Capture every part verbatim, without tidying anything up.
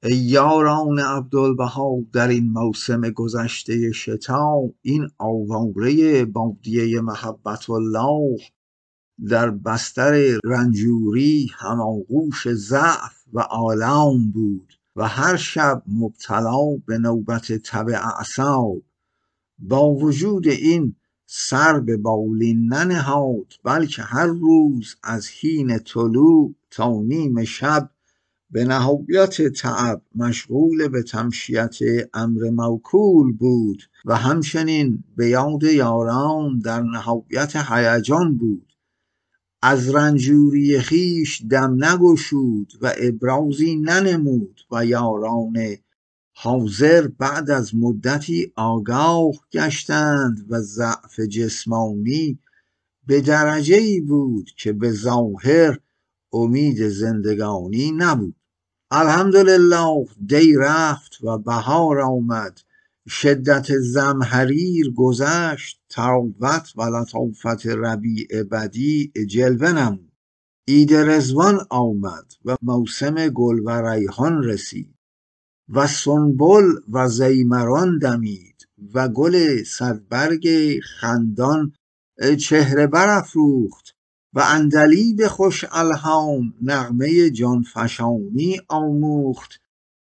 یاران عبدالبها در این موسم گذشته شتا، این آواره بادیه محبت الله در بستر رنجوری هماغوش ضعف و آلام بود و هر شب مبتلا به نوبت تب اعصاب. با وجود این سر به بالین ننهاد، بلکه هر روز از حین طلوع تا نیم شب به نهایت تعب مشغول به تمشیت امر موکول بود و همچنین به یاد یاران در نهایت هیجان بود. از رنجوری خویش دم نگشود و ابرازی ننمود و یاران حاضر بعد از مدتی آگاه گشتند و ضعف جسمانی به درجه‌ای بود که به ظاهر امید زندگانی نبود. الحمدلله دی رفت و بهار آمد، شدت زمهریر گذشت، تراوت و لطافت ربیع بدیع جلوه نمود. عید رضوان آمد و موسم گل و ریحان رسید و سنبل و زیمران دمید و گل صدبرگ خندان چهره برافروخت و عندلیب خوش الحان نغمه جانفشانی آموخت.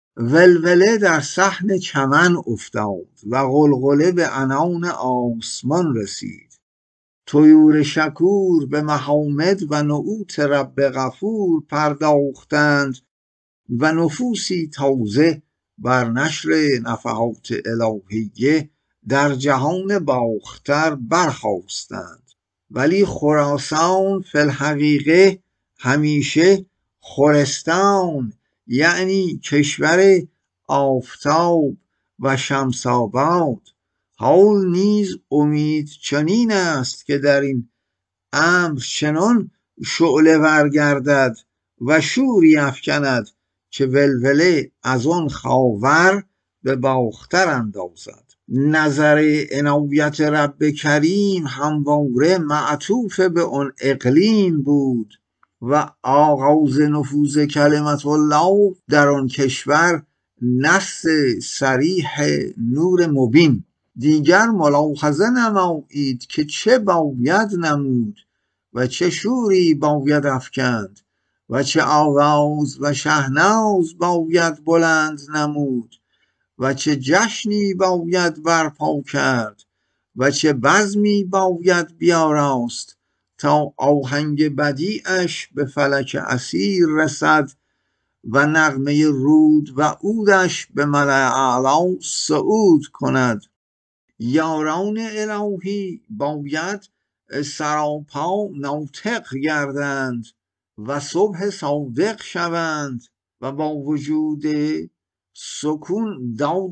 ولوله در صحن چمن افتاد و غلغله به عنان آسمان رسید. طیور شکور به محامد و نعوت رب غفور پرداختند و نفوسی تازه بر نشر نفحات الهیه در جهان باختر برخاستند. ولی خراسان فی الحقیقه همیشه خرستان، یعنی کشور آفتاب و شمساباد. حال نیز امید چنین است که در این امر چنان شعله ور گردد و شوری افکند که ولوله از آن خاور به باختر اندازد. نظر عنایت رب کریم همواره معطوف به آن اقلیم بود و آغاز نفوذ کلمت الله در آن کشور نص صریح نور مبین. دیگر ملاحظه نمایید که چه باید نمود و چه شوری باید افکند و چه آواز و شهناز باید بلند نمود و چه جشنی باید برپا کرد و چه بزمی باید بیاراست تا آهنگ بدیعش به فلک اثیر رسد و نغمه رود و عودش به ملأ اعلی صعود کند. یاران الهی باید سراپا ناطق گردند و صبح صادق شوند و با وجود سکون داد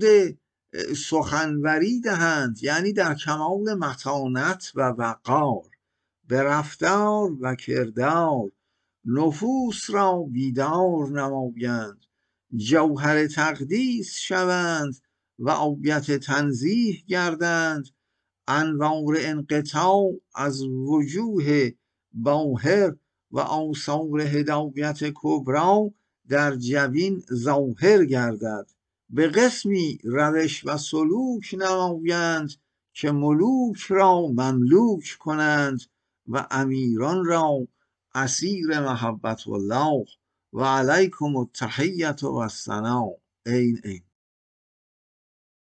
سخنوری دهند، یعنی در کمال متانت و وقار، به رفتار و کردار نفوس را بیدار نمایند، جوهر تقدیس شوند و آیت تنزیه گردند، انوار انقطاع از وجوه باهر و آثار هدایت کبری در جبین ظاهر گردد. به قسمی روش و سلوک نمایند که ملوک را مملوک کنند و امیران را اسیر محبت الله. و علیکم التحیة و الثناء. این این